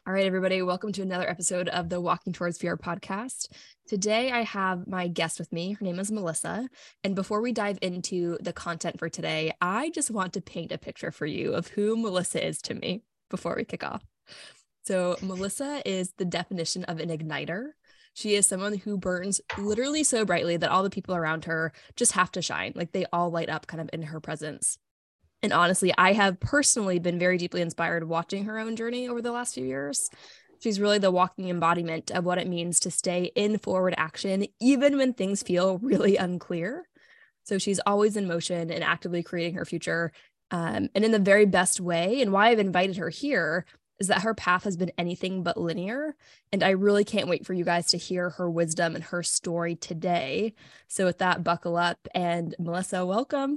All right, everybody, welcome to another episode of the Walking Towards VR podcast. Today, I have my guest with me. Her name is Melissa. And before we dive into the content for today, I just want to paint a picture for you of who Melissa is to me before we kick off. So, Melissa is the definition of an igniter. She is someone who burns literally so brightly that all the people around her just have to shine. Like they all light up kind of in her presence. And honestly, I have personally been very deeply inspired watching her own journey over the last few years. She's really the walking embodiment of what it means to stay in forward action, even when things feel really unclear. So she's always in motion and actively creating her future, and in the very best way. And why I've invited her here is that her path has been anything but linear. And I really can't wait for you guys to hear her wisdom and her story today. So with that, buckle up. And Melissa, welcome.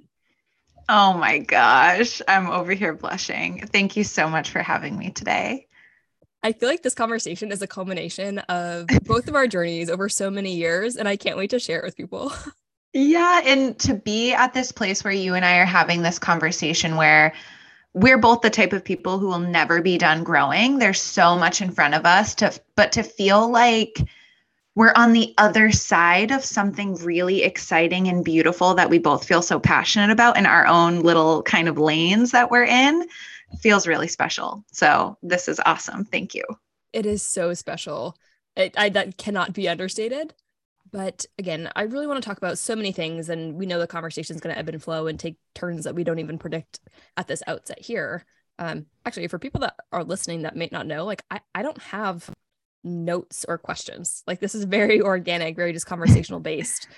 Oh my gosh, I'm over here blushing. Thank you so much for having me today. I feel like this conversation is a culmination of both of our journeys over so many years, and I can't wait to share it with people. Yeah, and to be at this place where you and I are having this conversation where we're both the type of people who will never be done growing. There's so much in front of us but to feel like we're on the other side of something really exciting and beautiful that we both feel so passionate about in our own little kind of lanes that we're in feels really special. So this is awesome. Thank you. It is so special. That cannot be understated. But again, I really want to talk about so many things, and we know the conversation is going to ebb and flow and take turns that we don't even predict at this outset here. Actually, for people that are listening that may not know, like I don't have notes or questions. Like this is very organic, very just conversational based.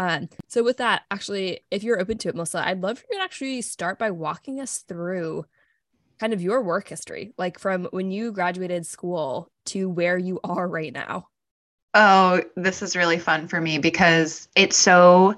So with that, actually, if you're open to it, Melissa, I'd love for you to actually start by walking us through kind of your work history, like from when you graduated school to where you are right now. Oh, this is really fun for me because it's so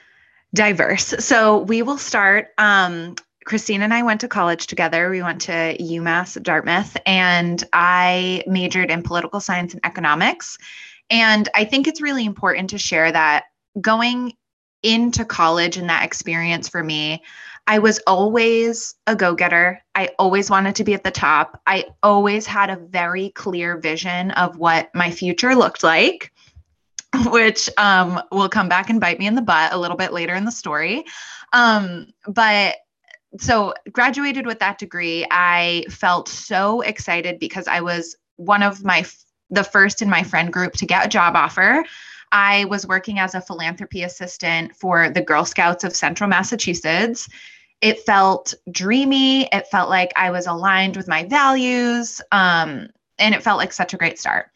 diverse. So we will start. Christine and I went to college together. We went to UMass Dartmouth, and I majored in political science and economics. And I think it's really important to share that going into college and that experience for me, I was always a go-getter. I always wanted to be at the top. I always had a very clear vision of what my future looked like, which will come back and bite me in the butt a little bit later in the story. But so graduated with that degree. I felt so excited because I was one of the first in my friend group to get a job offer. I was working as a philanthropy assistant for the Girl Scouts of Central Massachusetts. It felt dreamy. It felt like I was aligned with my values. And it felt like such a great start.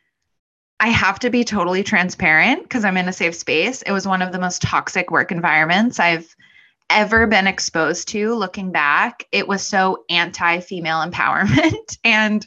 I have to be totally transparent because I'm in a safe space. It was one of the most toxic work environments I've ever been exposed to. Looking back, it was so anti-female empowerment. And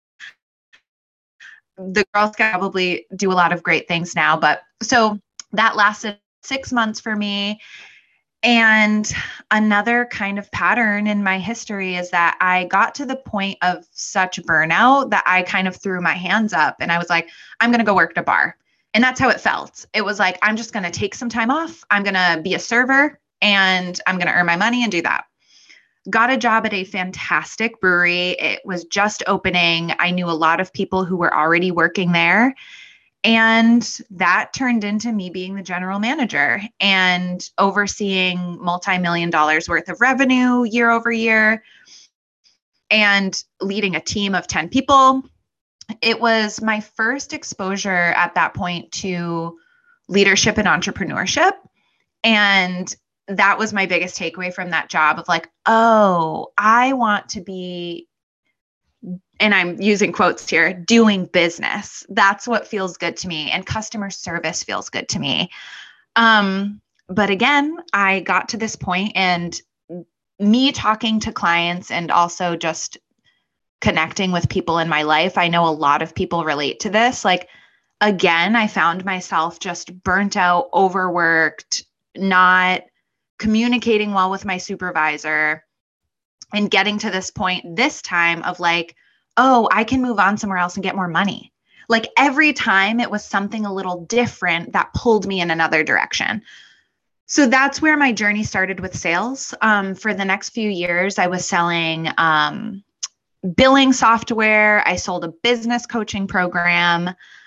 the Girl Scouts probably do a lot of great things now. But so that lasted 6 months for me. And another kind of pattern in my history is that I got to the point of such burnout that I kind of threw my hands up and I was like, I'm going to go work at a bar. And that's how it felt. It was like, I'm just going to take some time off. I'm going to be a server and I'm going to earn my money and do that. Got a job at a fantastic brewery. It was just opening. I knew a lot of people who were already working there. And that turned into me being the general manager and overseeing multi-million dollars worth of revenue year over year and leading a team of 10 people. It was my first exposure at that point to leadership and entrepreneurship. And that was my biggest takeaway from that job of like, oh, I want to be, and I'm using quotes here, doing business. That's what feels good to me. And customer service feels good to me. But again, I got to this point and me talking to clients and also just connecting with people in my life. I know a lot of people relate to this. Like, again, I found myself just burnt out, overworked, not communicating well with my supervisor, and getting to this point this time of like, oh, I can move on somewhere else and get more money. Like every time it was something a little different that pulled me in another direction. So that's where my journey started with sales. For the next few years, I was selling billing software. I sold a business coaching program.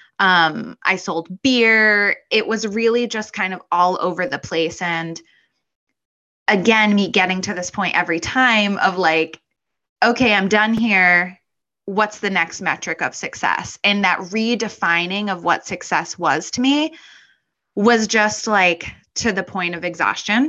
I sold beer. It was really just kind of all over the place. And again, me getting to this point every time of like, okay, I'm done here. What's the next metric of success? And that redefining of what success was to me was just like to the point of exhaustion.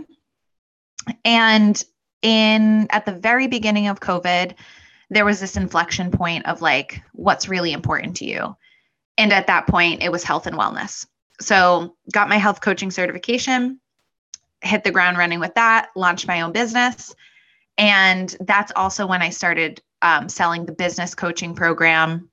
And at the very beginning of COVID, there was this inflection point of like, what's really important to you? And at that point, it was health and wellness. So got my health coaching certification, hit the ground running with that, launched my own business. And that's also when I started selling the business coaching program.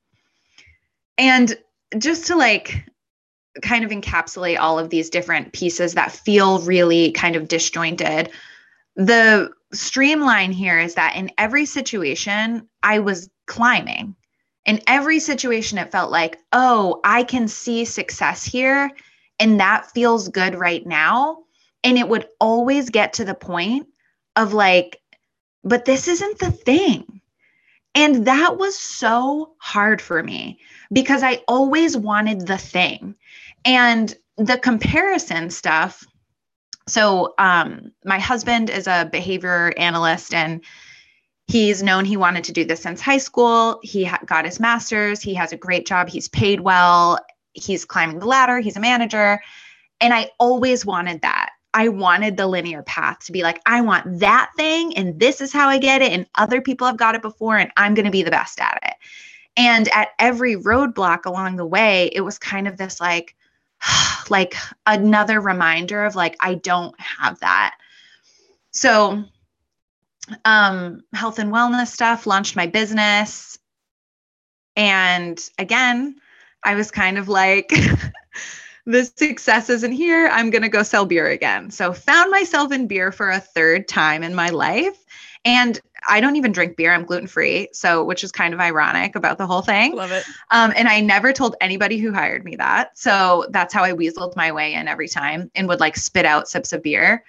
And just to like kind of encapsulate all of these different pieces that feel really kind of disjointed, the streamline here is that in every situation, I was climbing. In every situation, it felt like, oh, I can see success here, and that feels good right now. And it would always get to the point of like, but this isn't the thing. And that was so hard for me because I always wanted the thing. And the comparison stuff. So my husband is a behavior analyst, and he's known he wanted to do this since high school. He got his master's. He has a great job. He's paid well. He's climbing the ladder. He's a manager. And I always wanted that. I wanted the linear path to be like, I want that thing, and this is how I get it. And other people have got it before, and I'm going to be the best at it. And at every roadblock along the way, it was kind of this like another reminder of like, I don't have that. So health and wellness stuff, launched my business. And again, I was kind of like, the success isn't here. I'm going to go sell beer again. So found myself in beer for a third time in my life. And I don't even drink beer. I'm gluten-free. So, which is kind of ironic about the whole thing. Love it. And I never told anybody who hired me that. So that's how I weaseled my way in every time and would like spit out sips of beer.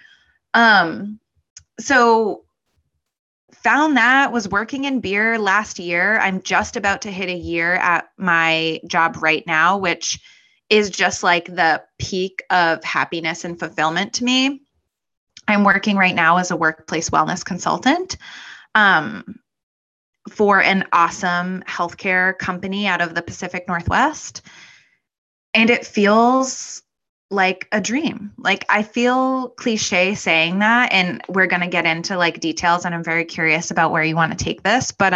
So found that, was working in beer last year. I'm just about to hit a year at my job right now, which is just like the peak of happiness and fulfillment to me. I'm working right now as a workplace wellness consultant for an awesome healthcare company out of the Pacific Northwest. And it feels like a dream. Like I feel cliche saying that, and we're going to get into like details, and I'm very curious about where you want to take this, but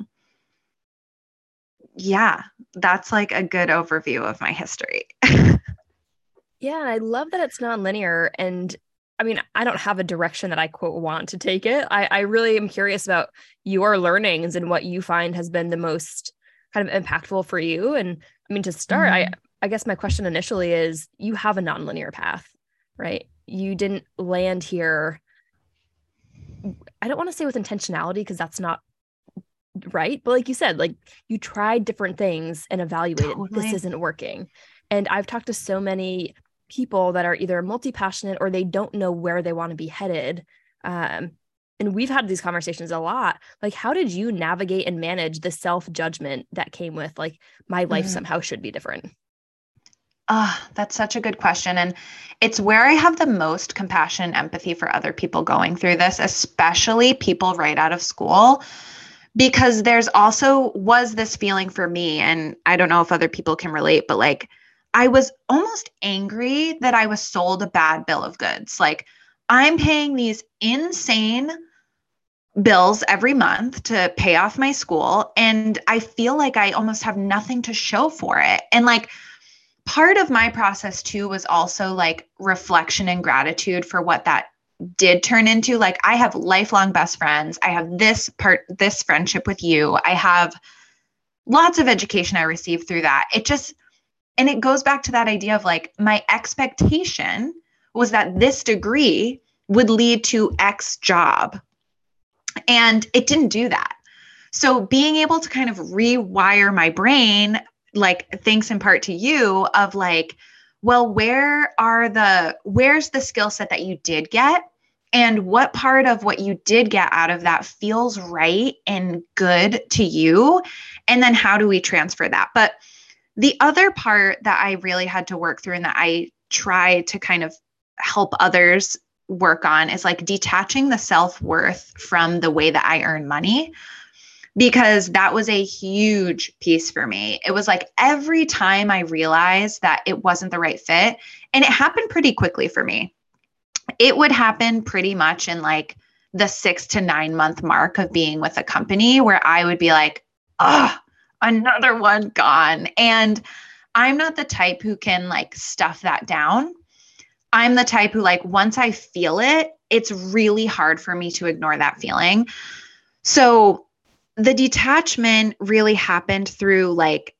yeah, that's like a good overview of my history. Yeah, I love that it's non-linear. And I mean, I don't have a direction that I quote want to take it. I really am curious about your learnings and what you find has been the most kind of impactful for you. And I mean, to start, I guess my question initially is, you have a non-linear path, right? You didn't land here. I don't want to say with intentionality, because that's not right. But like you said, like you tried different things and evaluated, this isn't working. And I've talked to so many people that are either multi-passionate or they don't know where they want to be headed. And we've had these conversations a lot. Like, how did you navigate and manage the self-judgment that came with like, my life somehow should be different? That's such a good question. And it's where I have the most compassion and empathy for other people going through this, especially people right out of school. Because there's also was this feeling for me, and I don't know if other people can relate, but like I was almost angry that I was sold a bad bill of goods. Like I'm paying these insane bills every month to pay off my school, and I feel like I almost have nothing to show for it. And like part of my process too was also like reflection and gratitude for what that did turn into. Like I have lifelong best friends. I have this friendship with you. I have lots of education I received through that. And it goes back to that idea of like, my expectation was that this degree would lead to X job. And it didn't do that. So being able to kind of rewire my brain, like thanks in part to you, of like, well, where's the skill set that you did get? and what part of what you did get out of that feels right and good to you. And then how do we transfer that? But the other part that I really had to work through and that I try to kind of help others work on is like detaching the self-worth from the way that I earn money, because that was a huge piece for me. It was like every time I realized that it wasn't the right fit, and it happened pretty quickly for me. It would happen pretty much in like the 6 to 9 month mark of being with a company where I would be like, oh, another one gone. And I'm not the type who can like stuff that down. I'm the type who, like, once I feel it, it's really hard for me to ignore that feeling. So the detachment really happened through like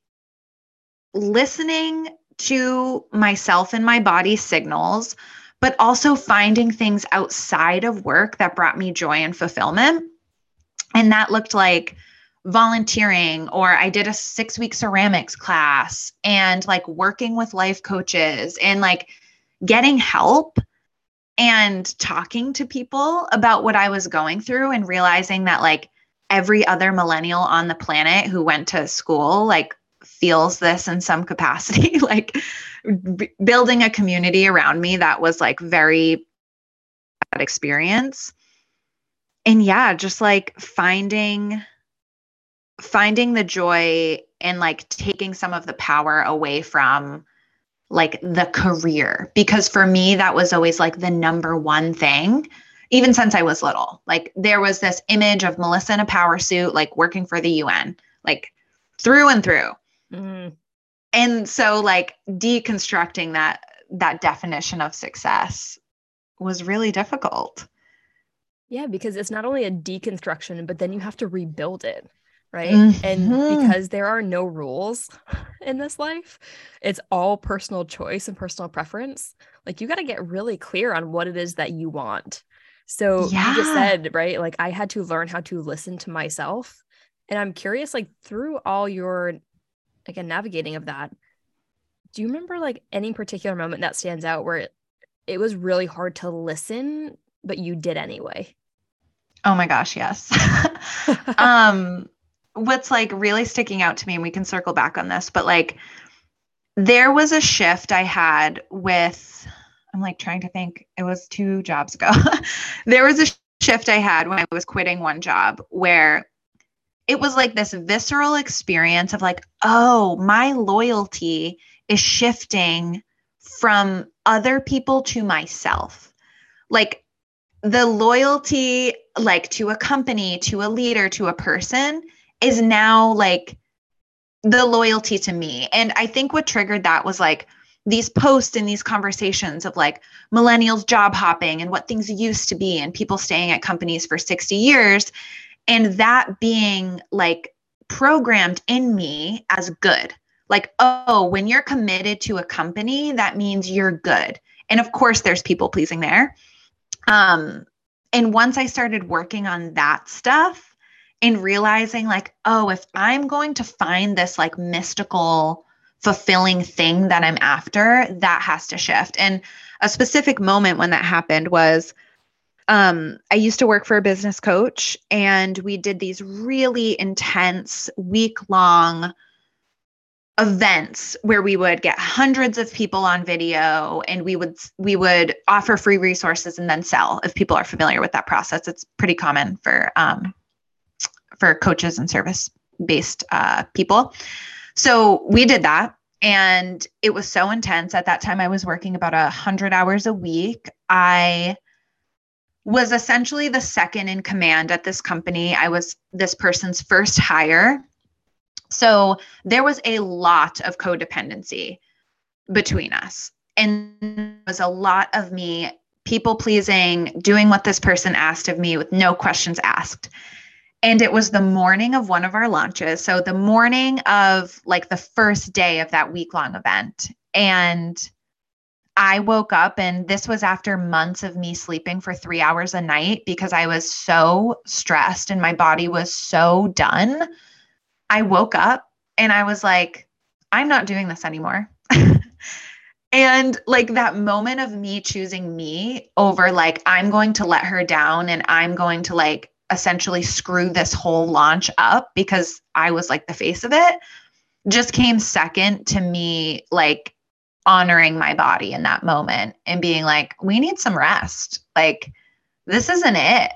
listening to myself and my body's signals, but also finding things outside of work that brought me joy and fulfillment. And that looked like volunteering, or I did a 6-week ceramics class, and like working with life coaches and like getting help and talking to people about what I was going through, and realizing that like every other millennial on the planet who went to school like feels this in some capacity. Like building a community around me that was like very bad experience. And yeah, just like finding the joy and like taking some of the power away from like the career, because for me that was always like the number one thing, even since I was little. Like there was this image of Melissa in a power suit, like working for the UN, like through and through. Mm. And so like deconstructing that definition of success was really difficult. Yeah, because it's not only a deconstruction, but then you have to rebuild it, right? And Mm-hmm. because there are no rules in this life, it's all personal choice and personal preference. Like you got to get really clear on what it is that you want. So you just Yeah. said, right? Like I had to learn how to listen to myself. And I'm curious, like through all your, again, navigating of that, do you remember like any particular moment that stands out where it was really hard to listen, but you did anyway? Oh my gosh, yes. um, what's like really sticking out to me, and we can circle back on this, but like there was a shift I had with, I'm like trying to think, it was 2 jobs ago. There was a shift I had when I was quitting one job where it was like this visceral experience of like, oh, my loyalty is shifting from other people to myself. Like the loyalty, like to a company, to a leader, to a person, is now like the loyalty to me. And I think what triggered that was like these posts and these conversations of like millennials job hopping and what things used to be, and people staying at companies for 60 years, and that being like programmed in me as good. Like, oh, when you're committed to a company, that means you're good. And of course, there's people pleasing there. Um, and once I started working on that stuff and realizing, like, oh, if I'm going to find this like mystical, fulfilling thing that I'm after, that has to shift. And a specific moment when that happened was I used to work for a business coach, and we did these really intense week-long events where we would get hundreds of people on video, and we would offer free resources and then sell. If people are familiar with that process, it's pretty common for coaches and service based people. So we did that, and it was so intense. At that time, I was working about 100 hours a week. I was essentially the second in command at this company. I was this person's first hire. So there was a lot of codependency between us. And there was a lot of me people pleasing, doing what this person asked of me with no questions asked. And it was the morning of one of our launches. So the morning of like the first day of that week-long event. And I woke up, and this was after months of me sleeping for 3 hours a night because I was so stressed and my body was so done. I woke up and I was like, I'm not doing this anymore. And like that moment of me choosing me over like, I'm going to let her down and I'm going to like essentially screw this whole launch up because I was like the face of it, just came second to me, like honoring my body in that moment and being like, we need some rest. Like, this isn't it.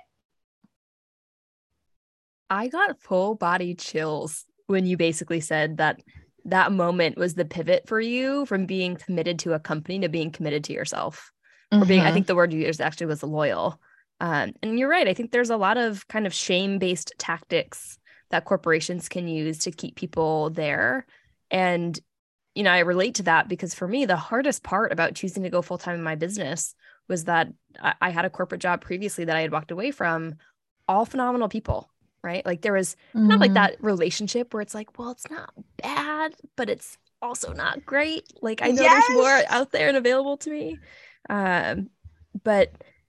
I got full body chills when you basically said that that moment was the pivot for you from being committed to a company to being committed to yourself. Or being, I Mm-hmm. think the word you used actually was loyal. And you're right. I think there's a lot of kind of shame-based tactics that corporations can use to keep people there. And, I relate to that because for me, the hardest part about choosing to go full-time in my business was that I had a corporate job previously that I had walked away from, all phenomenal people, right? Like there was kind of like Mm-hmm. that relationship where it's like, well, it's not bad, but it's also not great. Like I know there's more Yes. out there and available to me. Um, but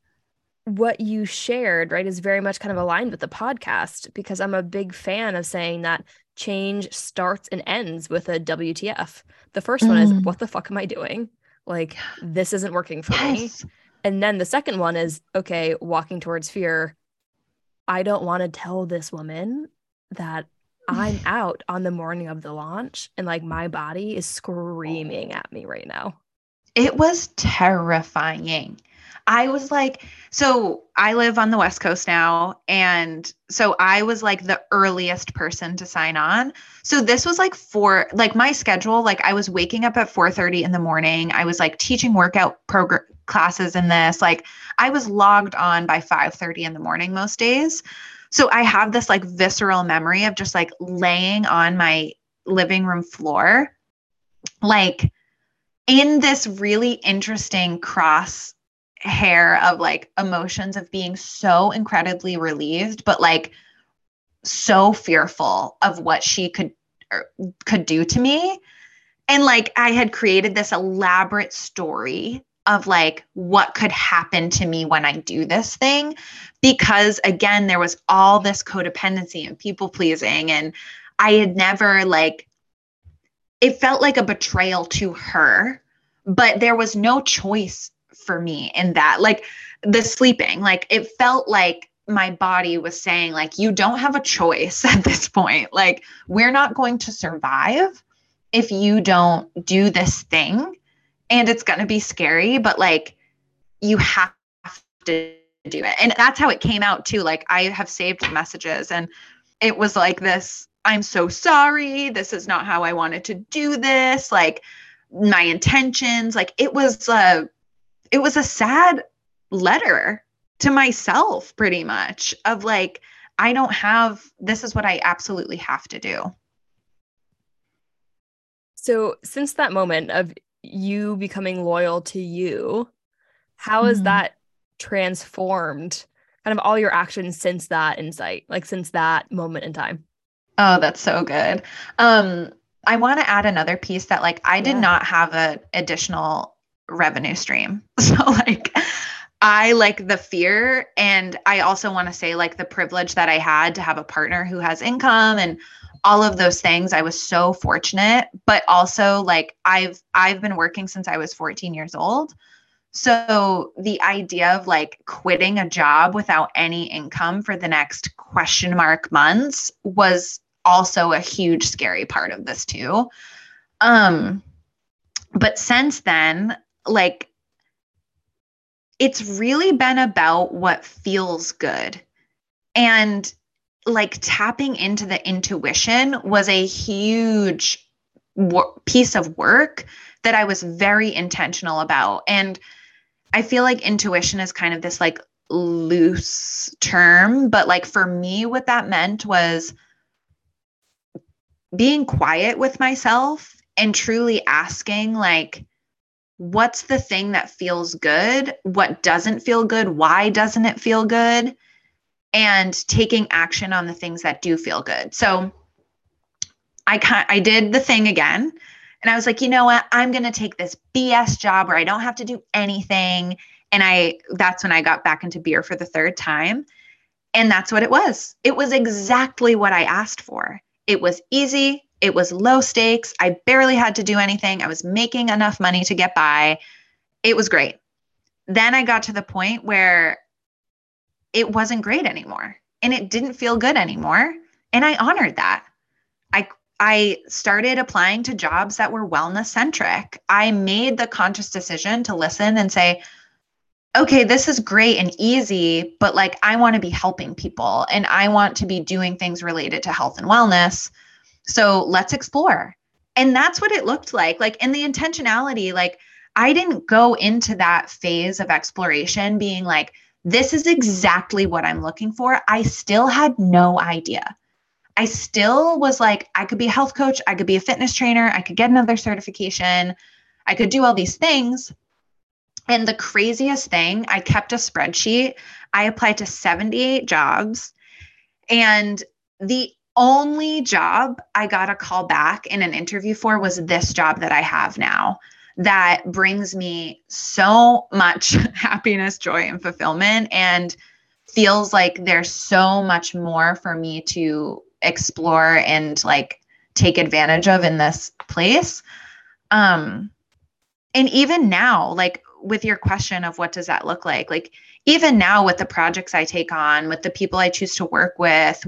what you shared, right, is very much kind of aligned with the podcast because I'm a big fan of saying that change starts and ends with a WTF. The first one is, Mm. what the fuck am I doing? Like, this isn't working for me. Yes. And then the second one is, okay, walking towards fear. I don't want to tell this woman that I'm out on the morning of the launch and like my body is screaming at me right now. It was terrifying. I was like, so I live on the West Coast now. And so I was like the earliest person to sign on. So this was like like my schedule, like I was waking up at 4:30 in the morning. I was like teaching workout program classes in this. Like I was logged on by 5:30 in the morning most days. So I have this like visceral memory of just like laying on my living room floor, like in this really interesting cross hair of like emotions of being so incredibly relieved, but like so fearful of what she could do to me. And like I had created this elaborate story of like what could happen to me when I do this thing. Because again, there was all this codependency and people pleasing. And I had never like, it felt like a betrayal to her, but there was no choice for me in that. Like the sleeping, like it felt like my body was saying, like, you don't have a choice at this point. Like, we're not going to survive if you don't do this thing. And it's going to be scary, but like, you have to do it. And that's how it came out too. Like, I have saved messages and it was like this, I'm so sorry. This is not how I wanted to do this. Like my intentions, like it was a sad letter to myself pretty much of like, I don't have, this is what I absolutely have to do. So, since that moment of you becoming loyal to you, how has Mm-hmm. that transformed kind of all your actions since that insight, like since that moment in time? Oh, that's so good. Um, I want to add another piece that like I did Yeah. not have an additional revenue stream. So like I like the fear and I also want to say like the privilege that I had to have a partner who has income and all of those things. I was so fortunate, but also like I've been working since I was 14 years old. So the idea of like quitting a job without any income for the next question mark months was also a huge scary part of this too. Um, but since then, like it's really been about what feels good. And like tapping into the intuition was a huge piece of work that I was very intentional about. And I feel like intuition is kind of this like loose term, but like for me, what that meant was being quiet with myself and truly asking, like, what's the thing that feels good? What doesn't feel good? Why doesn't it feel good? And taking action on the things that do feel good. So I did the thing again. And I was like, you know what? I'm going to take this BS job where I don't have to do anything. And that's when I got back into beer for the third time. And that's what it was. It was exactly what I asked for. It was easy. It was low stakes. I barely had to do anything. I was making enough money to get by. It was great. Then I got to the point where it wasn't great anymore and it didn't feel good anymore. And I honored that. I started applying to jobs that were wellness centric. I made the conscious decision to listen and say, okay, this is great and easy, but like I want to be helping people and I want to be doing things related to health and wellness. So let's explore. And that's what it looked like. Like in the intentionality, like I didn't go into that phase of exploration being like, this is exactly what I'm looking for. I still had no idea. I still was like, I could be a health coach. I could be a fitness trainer. I could get another certification. I could do all these things. And the craziest thing, I kept a spreadsheet. I applied to 78 jobs. And the only job I got a call back in an interview for was this job that I have now that brings me so much happiness, joy, and fulfillment, and feels like there's so much more for me to explore and like take advantage of in this place. And even now, like with your question of what does that look like even now with the projects I take on, with the people I choose to work with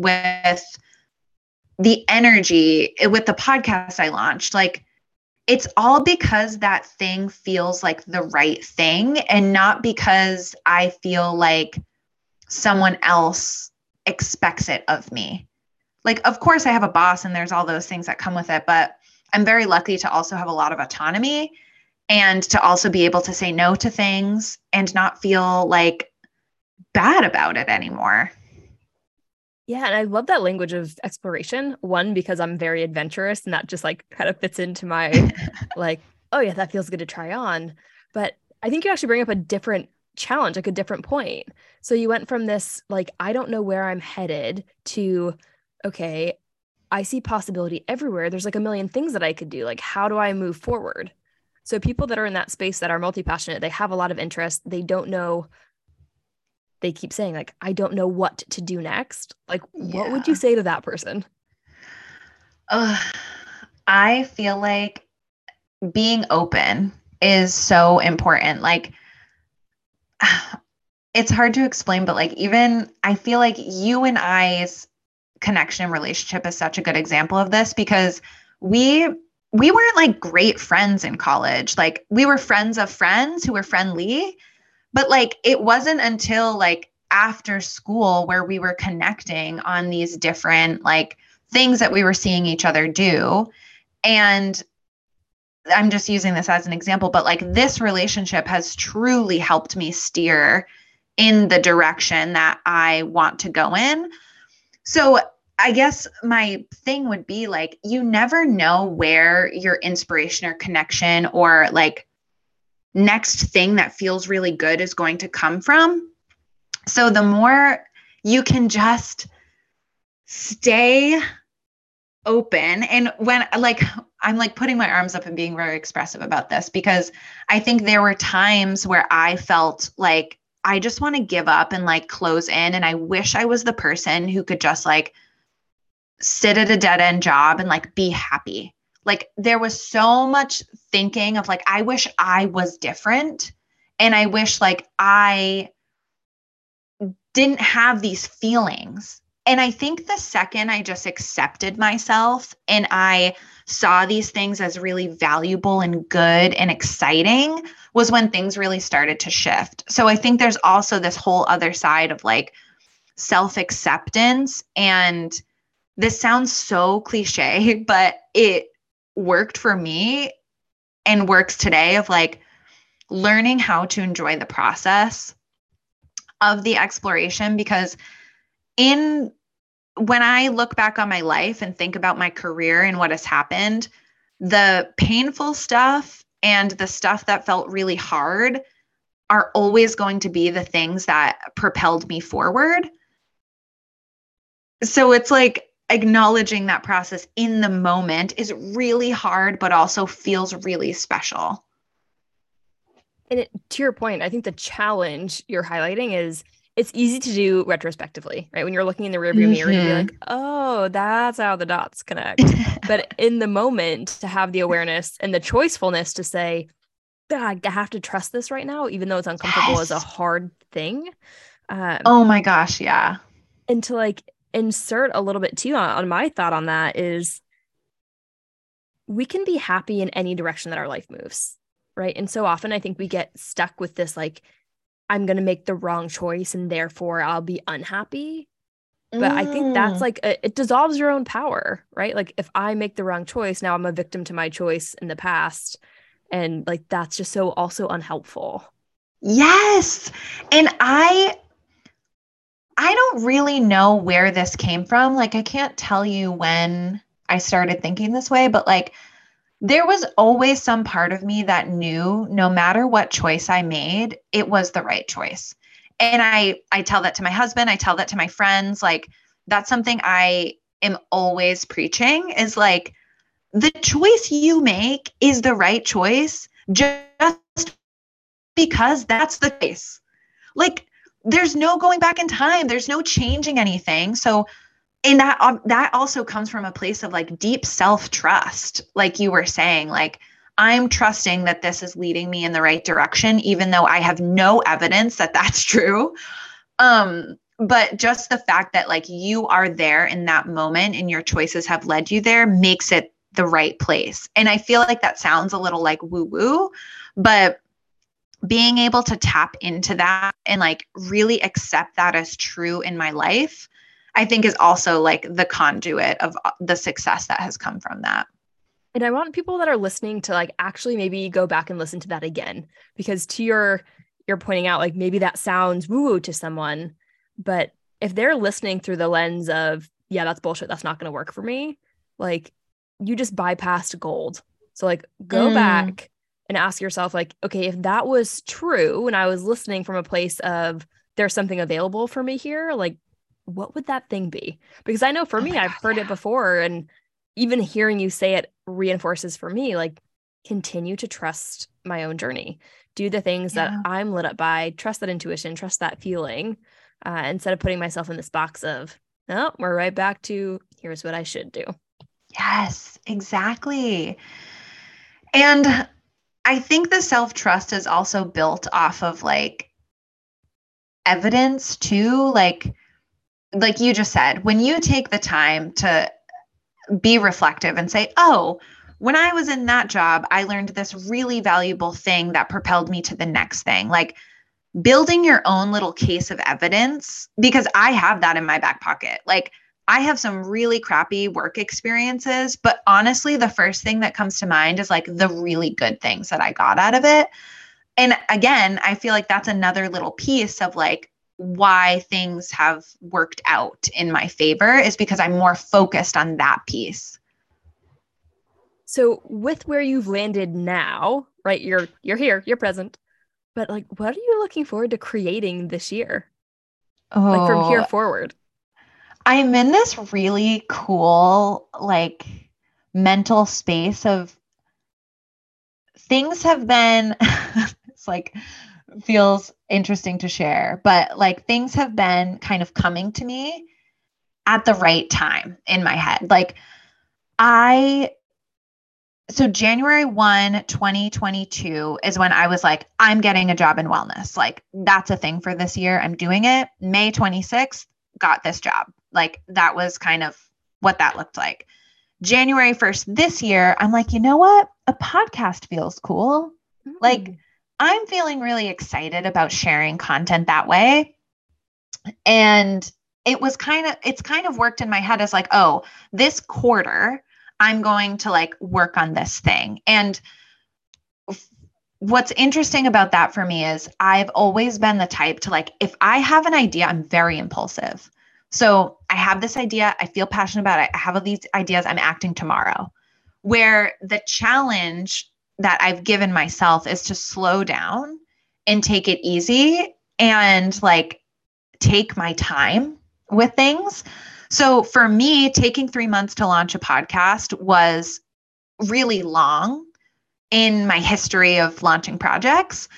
the energy, with the podcast I launched, like it's all because that thing feels like the right thing and not because I feel like someone else expects it of me. Like, of course, I have a boss and there's all those things that come with it, but I'm very lucky to also have a lot of autonomy and to also be able to say no to things and not feel like bad about it anymore. Yeah, and I love that language of exploration. One, because I'm very adventurous and that just like kind of fits into my like, oh yeah, that feels good to try on. But I think you actually bring up a different challenge, like a different point. So you went from this, like, I don't know where I'm headed to, okay, I see possibility everywhere. There's like a million things that I could do. Like, how do I move forward? So people that are in that space that are multi-passionate, they have a lot of interest. They don't know, they keep saying like, I don't know what to do next. Like, what would you say to that person? I feel like being open is so important. Like, it's hard to explain, but like, even I feel like you and I's connection and relationship is such a good example of this because we weren't like great friends in college. Like, we were friends of friends who were friendly, but like, it wasn't until like after school where we were connecting on these different like things that we were seeing each other do. And I'm just using this as an example, but like this relationship has truly helped me steer in the direction that I want to go in. So I guess my thing would be like, you never know where your inspiration or connection or like next thing that feels really good is going to come from. So the more you can just stay open. And when like, I'm like putting my arms up and being very expressive about this because I think there were times where I felt like I just want to give up and like close in. And I wish I was the person who could just like sit at a dead end job and like be happy. Like there was so much thinking of like, I wish I was different. And I wish like I didn't have these feelings. And I think the second I just accepted myself and I saw these things as really valuable and good and exciting was when things really started to shift. So I think there's also this whole other side of like self-acceptance. And this sounds so cliche, but it worked for me and works today of like learning how to enjoy the process of the exploration because when I look back on my life and think about my career and what has happened, the painful stuff and the stuff that felt really hard are always going to be the things that propelled me forward. So it's like acknowledging that process in the moment is really hard, but also feels really special. And to your point, I think the challenge you're highlighting is it's easy to do retrospectively, right? When you're looking in the rearview mirror to be like, oh, that's how the dots connect. But in the moment, to have the awareness and the choicefulness to say, I have to trust this right now, even though it's uncomfortable as a Yes. hard thing. Oh my gosh. Yeah. And to like insert a little bit too on my thought on that is we can be happy in any direction that our life moves, right? And so often I think we get stuck with this like, I'm going to make the wrong choice and therefore I'll be unhappy. But I think that's Mm. like, it dissolves your own power, right? Like, if I make the wrong choice, now I'm a victim to my choice in the past. And like, that's just so also unhelpful. Yes. And I don't really know where this came from. Like, I can't tell you when I started thinking this way, but like, there was always some part of me that knew no matter what choice I made, it was the right choice. And I tell that to my husband, I tell that to my friends, like that's something I am always preaching is like the choice you make is the right choice just because that's the case. Like there's no going back in time, there's no changing anything. So and that also comes from a place of like deep self-trust, like you were saying, like I'm trusting that this is leading me in the right direction even though I have no evidence that that's true. But just the fact that like you are there in that moment and your choices have led you there makes it the right place. And I feel like that sounds a little like woo woo, but being able to tap into that and like really accept that as true in my life, I think is also like the conduit of the success that has come from that. And I want people that are listening to like actually maybe go back and listen to that again, because to you're pointing out like maybe that sounds woo-woo to someone, but if they're listening through the lens of, yeah, that's bullshit, that's not going to work for me, like you just bypassed gold. So like go Mm, back and ask yourself like, okay, if that was true and I was listening from a place of there's something available for me here, like what would that thing be? Because I know for oh me, my I've God, heard it yeah. before, and even hearing you say it reinforces for me like continue to trust my own journey, do the things that Yeah. I'm lit up by, trust that intuition, trust that feeling, instead of putting myself in this box of, oh, we're right back to here's what I should do. Yes, exactly. And I think the self-trust is also built off of like evidence too. Like you just said, when you take the time to be reflective and say, oh, when I was in that job, I learned this really valuable thing that propelled me to the next thing. Like building your own little case of evidence, because I have that in my back pocket. Like I have some really crappy work experiences, but honestly, the first thing that comes to mind is like the really good things that I got out of it. And again, I feel like that's another little piece of like why things have worked out in my favor is because I'm more focused on that piece. So with where you've landed now, right? You're here, you're present. But like what are you looking forward to creating this year? Like from here Oh, forward? I'm in this really cool, like, mental space of things have been, it's like, feels interesting to share, but like things have been kind of coming to me at the right time in my head. Like, I so January 1, 2022 is when I was like, I'm getting a job in wellness. Like, that's a thing for this year. I'm doing it. May 26th, got this job. Like, that was kind of what that looked like. January 1st this year, I'm like, you know what? A podcast feels cool. Like, Mm. I'm feeling really excited about sharing content that way. And it's kind of worked in my head as like, oh, this quarter, I'm going to like work on this thing. And what's interesting about that for me is I've always been the type to like, if I have an idea, I'm very impulsive. So I have this idea, I feel passionate about it. I have all these ideas, I'm acting tomorrow. Where the challenge that I've given myself is to slow down and take it easy and like take my time with things. So for me, taking 3 months to launch a podcast was really long in my history of launching projects.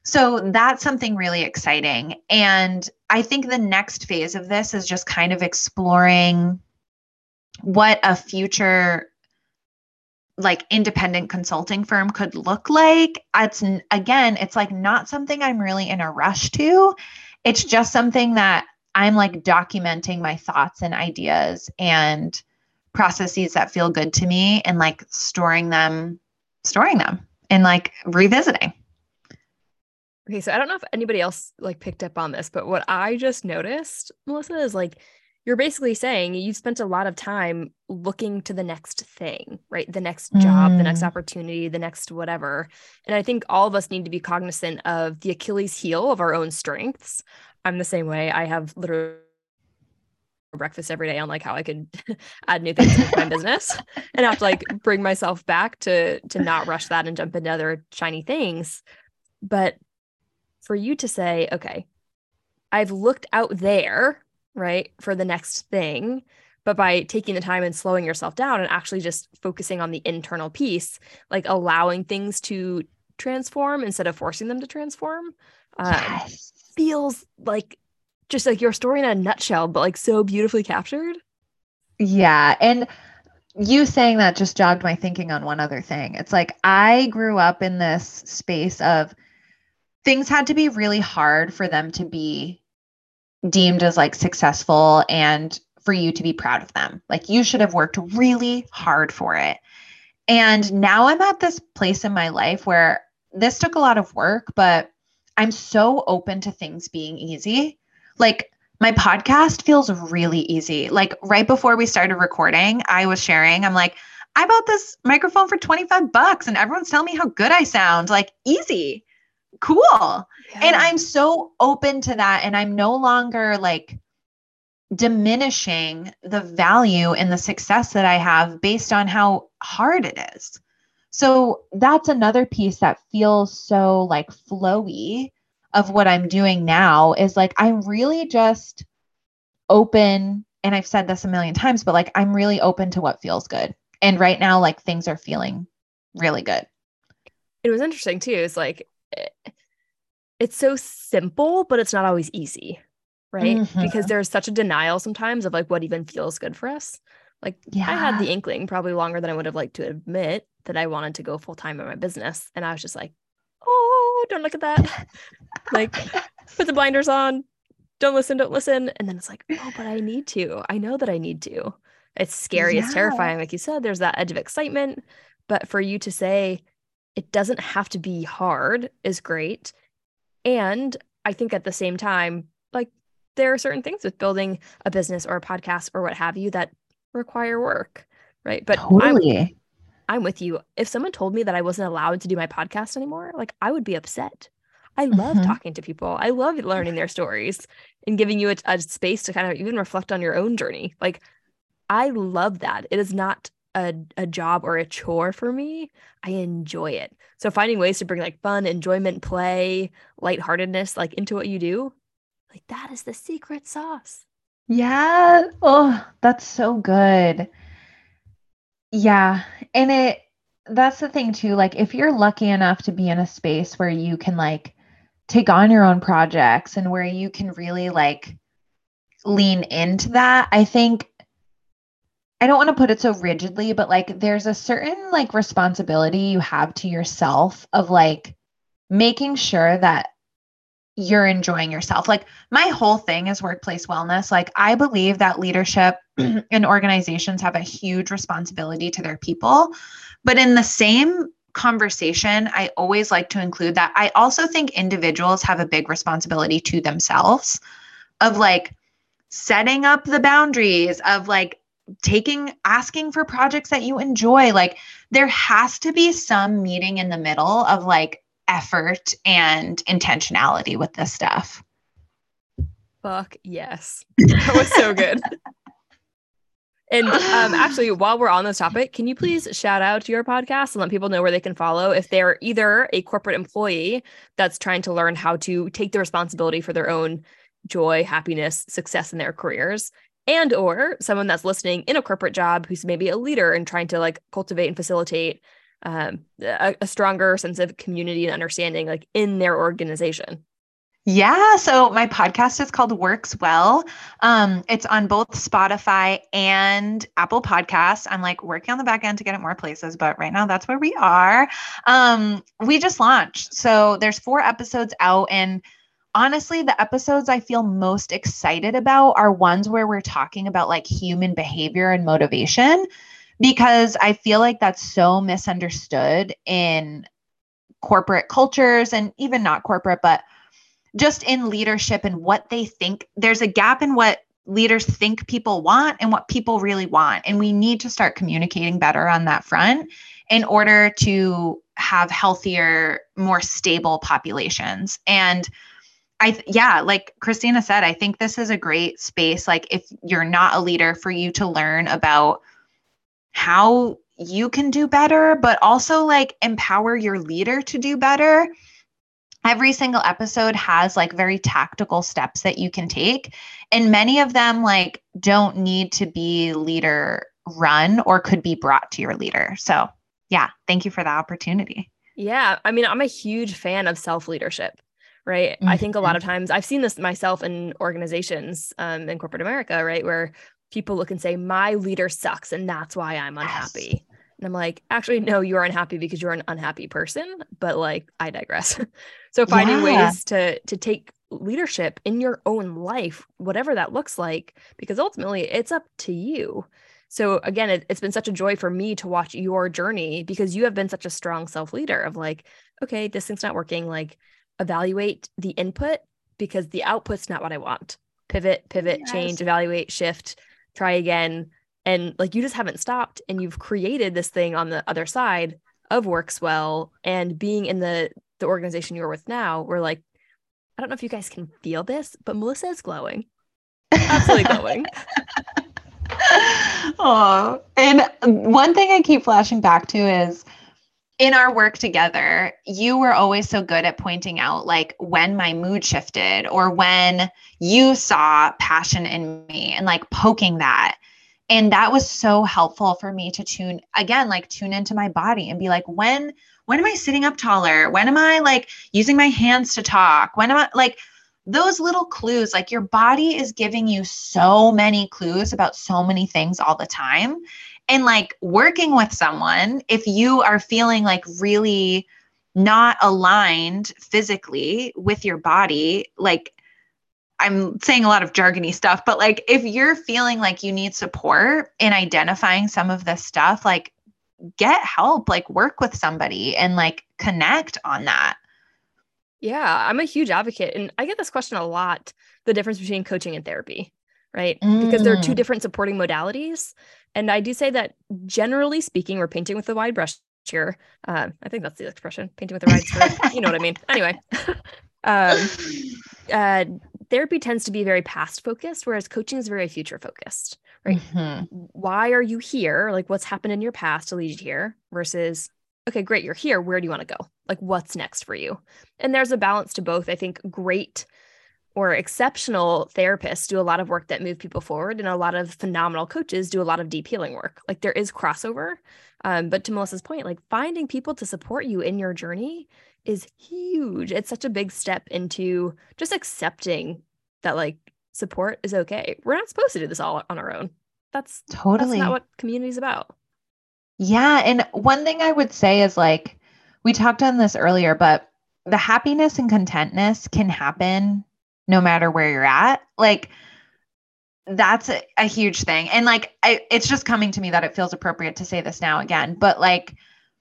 So that's something really exciting. And I think the next phase of this is just kind of exploring what a future like independent consulting firm could look like. It's like not something I'm really in a rush to. It's just something that I'm like documenting my thoughts and ideas and processes that feel good to me and like storing them and like revisiting. Okay, so I don't know if anybody else like picked up on this, but what I just noticed, Melissa, is like you're basically saying you spent a lot of time looking to the next thing, right? The next job, the next opportunity, the next whatever. And I think all of us need to be cognizant of the Achilles heel of our own strengths. I'm the same way. I have literally breakfast every day on like how I could add new things into my business and have to like bring myself back to not rush that and jump into other shiny things. But for you to say, okay, I've looked out there, right, for the next thing, but by taking the time and slowing yourself down and actually just focusing on the internal piece, like allowing things to transform instead of forcing them to transform, Yes. feels like just like your story in a nutshell, but like so beautifully captured. Yeah. And you saying that just jogged my thinking on one other thing. It's like I grew up in this space of things had to be really hard for them to be deemed as like successful and for you to be proud of them. Like you should have worked really hard for it. And now I'm at this place in my life where this took a lot of work, but I'm so open to things being easy. Like my podcast feels really easy. Like right before we started recording, I was sharing, I'm like, I bought this microphone for $25 and everyone's telling me how good I sound. Like easy, cool. Yeah. And I'm so open to that. And I'm no longer like diminishing the value and the success that I have based on how hard it is. So that's another piece that feels so like flowy of what I'm doing now is like I'm really just open. And I've said this a million times, but like I'm really open to what feels good. And right now, like things are feeling really good. It was interesting too. It's like it's so simple, but it's not always easy, right? Because there's such a denial sometimes of like what even feels good for us. Like I had the inkling probably longer than I would have liked to admit that I wanted to go full time in my business. And I was just like, oh, don't look at that. Like put the blinders on. Don't listen. And then it's like, oh, but I need to. I know that I need to. It's scary. It's terrifying. Like you said, there's that edge of excitement. But for you to say it doesn't have to be hard is great. And I think at the same time, like there are certain things with building a business or a podcast or what have you that require work, right? But Totally. I'm with you. If someone told me that I wasn't allowed to do my podcast anymore, like I would be upset. I love talking to people. I love learning their stories and giving you a space to kind of even reflect on your own journey. Like I love that. It is not a job or a chore for me. I enjoy it. So finding ways to bring like fun, enjoyment, play, lightheartedness like into what you do, like that is the secret sauce. Yeah. Oh, that's so good. Yeah. And that's the thing too. Like if you're lucky enough to be in a space where you can like take on your own projects and where you can really like lean into that, I think I don't want to put it so rigidly, but like there's a certain like responsibility you have to yourself of like making sure that you're enjoying yourself. Like my whole thing is workplace wellness. Like I believe that leadership and organizations have a huge responsibility to their people. But in the same conversation, I always like to include that I also think individuals have a big responsibility to themselves of like setting up the boundaries of like asking for projects that you enjoy. Like there has to be some meeting in the middle of like effort and intentionality with this stuff. Fuck yes. That was so good. And actually, while we're on this topic, can you please shout out your podcast and let people know where they can follow if they're either a corporate employee that's trying to learn how to take the responsibility for their own joy, happiness, success in their careers, and or someone that's listening in a corporate job who's maybe a leader and trying to like cultivate and facilitate a stronger sense of community and understanding like in their organization? Yeah. So my podcast is called Works Well. It's on both Spotify and Apple Podcasts. I'm like working on the back end to get it more places, but right now that's where we are. We just launched. So there's 4 episodes out, and honestly, the episodes I feel most excited about are ones where we're talking about like human behavior and motivation, because I feel like that's so misunderstood in corporate cultures and even not corporate, but just in leadership and what they think. There's a gap in what leaders think people want and what people really want. And we need to start communicating better on that front in order to have healthier, more stable populations. And like Christina said, I think this is a great space. Like if you're not a leader, for you to learn about how you can do better, but also like empower your leader to do better. Every single episode has like very tactical steps that you can take. And many of them like don't need to be leader run or could be brought to your leader. So yeah, thank you for the opportunity. Yeah. I mean, I'm a huge fan of self-leadership, right? I think a lot of times I've seen this myself in organizations in corporate America, right? Where people look and say, my leader sucks and that's why I'm unhappy. Yes. And I'm like, actually, no, you're unhappy because you're an unhappy person, but like, I digress. So finding ways to take leadership in your own life, whatever that looks like, because ultimately it's up to you. So again, it's been such a joy for me to watch your journey, because you have been such a strong self-leader of like, okay, this thing's not working. Like evaluate the input because the output's not what I want. Pivot, yes. Change, evaluate, shift, try again. And like, you just haven't stopped, and you've created this thing on the other side of Works Well, and being in the organization you're with now, we're like, I don't know if you guys can feel this, but Melissa is glowing. Absolutely glowing. Oh, and one thing I keep flashing back to is in our work together, you were always so good at pointing out like when my mood shifted or when you saw passion in me and like poking that. And that was so helpful for me to tune into my body and be like, when am I sitting up taller? When am I like using my hands to talk? When am I like those little clues? Like your body is giving you so many clues about so many things all the time. And like working with someone, if you are feeling like really not aligned physically with your body, like I'm saying a lot of jargony stuff, but like if you're feeling like you need support in identifying some of this stuff, like get help, like work with somebody and like connect on that. Yeah, I'm a huge advocate. And I get this question a lot, the difference between coaching and therapy, right? Because they're 2 different supporting modalities. And I do say that generally speaking, we're painting with a wide brush here. I think that's the expression, painting with a wide stroke. You know what I mean? Anyway, therapy tends to be very past focused, whereas coaching is very future focused, right? Mm-hmm. Why are you here? Like what's happened in your past to lead you here versus, okay, great, you're here. Where do you want to go? Like what's next for you? And there's a balance to both. I think great or exceptional therapists do a lot of work that move people forward, and a lot of phenomenal coaches do a lot of deep healing work. Like there is crossover. But to Melissa's point, like finding people to support you in your journey is huge. It's such a big step into just accepting that like support is okay. We're not supposed to do this all on our own. That's not what community is about. Yeah. And one thing I would say is like, we talked on this earlier, but the happiness and contentness can happen no matter where you're at. Like that's a huge thing. And like, it's just coming to me that it feels appropriate to say this now again, but like,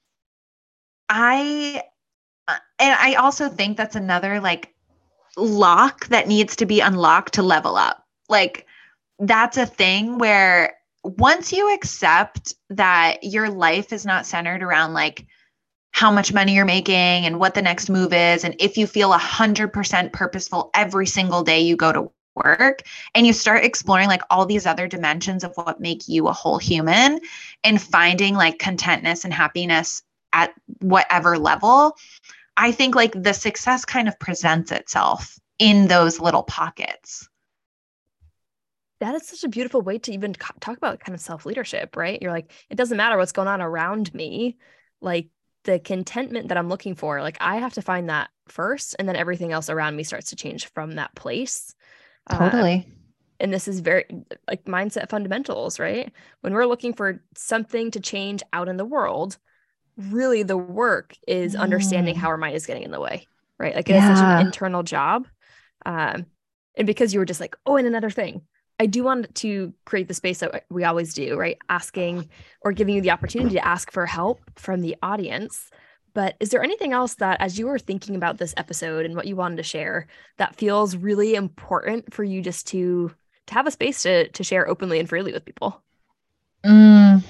I also think that's another like lock that needs to be unlocked to level up. Like that's a thing where once you accept that your life is not centered around like how much money you're making and what the next move is, and if you feel 100% purposeful every single day you go to work, and you start exploring like all these other dimensions of what make you a whole human and finding like contentness and happiness at whatever level, I think like the success kind of presents itself in those little pockets. That is such a beautiful way to even talk about kind of self-leadership, right? You're like, it doesn't matter what's going on around me. like the contentment that I'm looking for, like I have to find that first, and then everything else around me starts to change from that place. Totally. And this is very like mindset fundamentals, right? When we're looking for something to change out in the world, really the work is understanding how our mind is getting in the way, right? Like it is such an Yeah. internal job. And because you were just like, oh, and another thing, I do want to create the space that we always do, right? Asking or giving you the opportunity to ask for help from the audience. But is there anything else that, as you were thinking about this episode and what you wanted to share, that feels really important for you just to have a space to share openly and freely with people? Mm,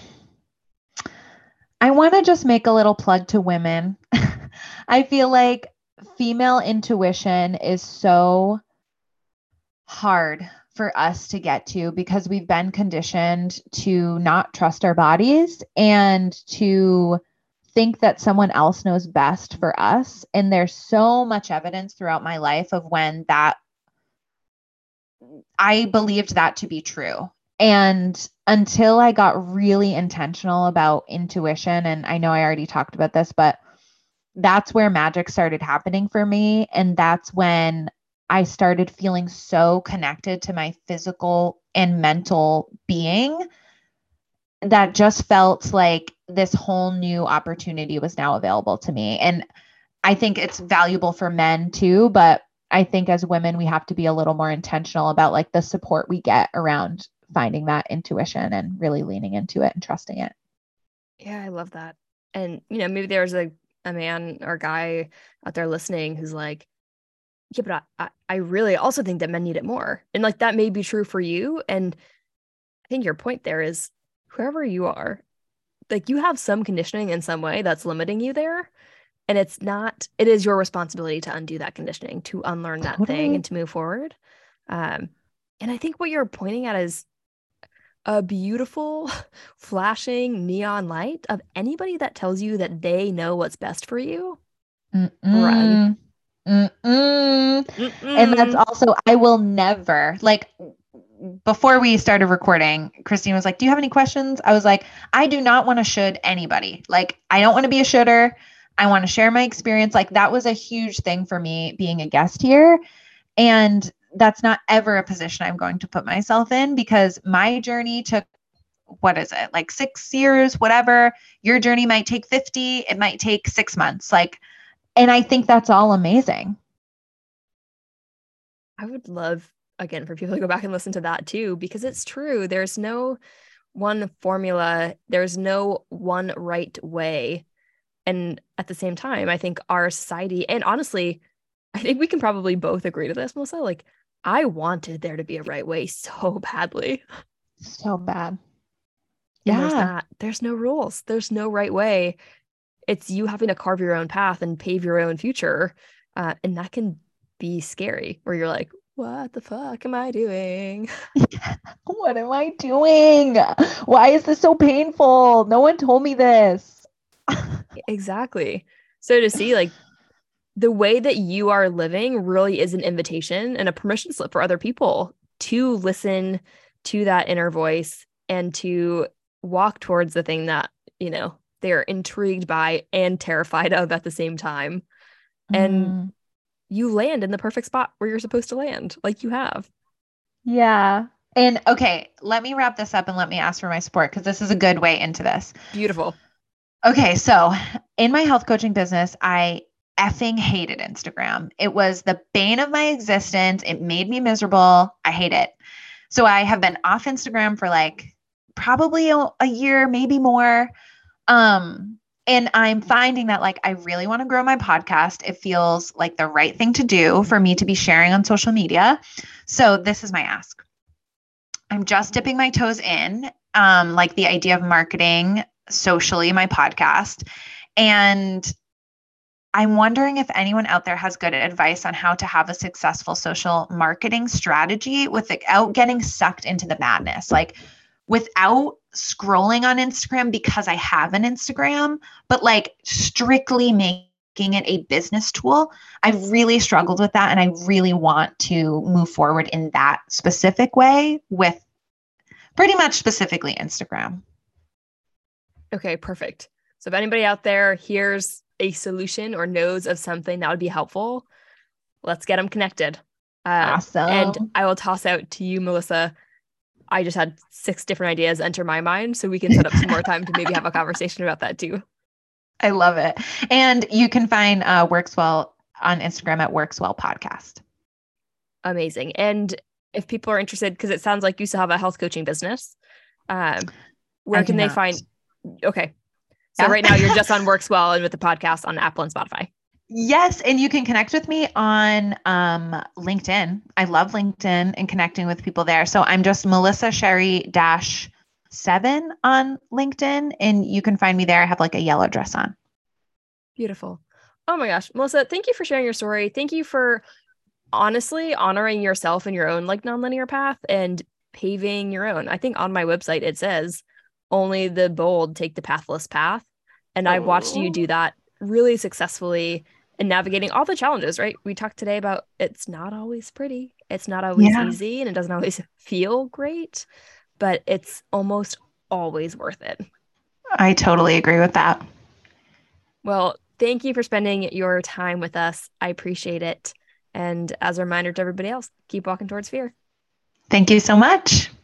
I want to just make a little plug to women. I feel like female intuition is so hard for us to get to because we've been conditioned to not trust our bodies and to think that someone else knows best for us. And there's so much evidence throughout my life of when that I believed that to be true. And until I got really intentional about intuition, and I know I already talked about this, but that's where magic started happening for me. And that's when I started feeling so connected to my physical and mental being that just felt like this whole new opportunity was now available to me. And I think it's valuable for men too, but I think as women, we have to be a little more intentional about like the support we get around finding that intuition and really leaning into it and trusting it. Yeah, I love that. And, you know, maybe there's a man or guy out there listening who's like, yeah, but I really also think that men need it more. And like that may be true for you. And I think your point there is whoever you are, like you have some conditioning in some way that's limiting you there. And it is your responsibility to undo that conditioning, to unlearn that thing Totally. and to move forward. Um, and I think what you're pointing at is a beautiful, flashing neon light of anybody that tells you that they know what's best for you. Run. Mm-mm. Mm-mm. And that's Mm-mm. also, I will never, like, before we started recording, Christine was like, do you have any questions? I was like, I do not want to should anybody. Like, I don't want to be a shooter. I want to share my experience. Like, that was a huge thing for me being a guest here. And that's not ever a position I'm going to put myself in because my journey took, what is it, like 6 years, whatever. Your journey might take 50, it might take 6 months. Like, and I think that's all amazing. I would love, again, for people to go back and listen to that too, because it's true. There's no one formula, there's no one right way. And at the same time, I think our society, and honestly, I think we can probably both agree to this, Melissa. Like, I wanted there to be a right way so badly. So bad. And Yeah. there's no rules, there's no right way. It's you having to carve your own path and pave your own future. And that can be scary, where you're like, what the fuck am I doing? What am I doing? Why is this so painful? No one told me this. Exactly. So to see like the way that you are living really is an invitation and a permission slip for other people to listen to that inner voice and to walk towards the thing that, you know, they're intrigued by and terrified of at the same time. And Mm, you land in the perfect spot where you're supposed to land, like you have. yeah. And okay, let me wrap this up and let me ask for my support because this is a good way into this. Beautiful. Okay, so in my health coaching business, I effing hated Instagram. It was the bane of my existence. It made me miserable. I hate it. So I have been off Instagram for like probably a year, maybe more. Um, and I'm finding that like I really want to grow my podcast. It feels like the right thing to do for me to be sharing on social media. So this is my ask. I'm just dipping my toes in, like the idea of marketing socially my podcast. And I'm wondering if anyone out there has good advice on how to have a successful social marketing strategy without getting sucked into the madness. Like without scrolling on Instagram because I have an Instagram, but like strictly making it a business tool. I've really struggled with that. And I really want to move forward in that specific way with pretty much specifically Instagram. Okay, perfect. So if anybody out there hears a solution or knows of something that would be helpful, let's get them connected. Awesome. And I will toss out to you, Melissa. I just had 6 different ideas enter my mind, so we can set up some more time to maybe have a conversation about that too. I love it. And you can find Workswell on Instagram at Workswell Podcast. Amazing. And if people are interested, because it sounds like you still have a health coaching business, where can they find? Okay. So right now you're just on Workswell and with the podcast on Apple and Spotify. Yes. And you can connect with me on LinkedIn. I love LinkedIn and connecting with people there. So I'm just Melissa Sherry -7 on LinkedIn, and you can find me there. I have like a yellow dress on. Beautiful. Oh my gosh. Melissa, thank you for sharing your story. Thank you for honestly honoring yourself in your own like nonlinear path and paving your own. I think on my website, it says only the bold take the pathless path. And I've watched you do that really successfully in navigating all the challenges, right? We talked today about it's not always pretty. It's not always easy, and it doesn't always feel great, but it's almost always worth it. I totally agree with that. Well, thank you for spending your time with us. I appreciate it. And as a reminder to everybody else, keep walking towards fear. Thank you so much.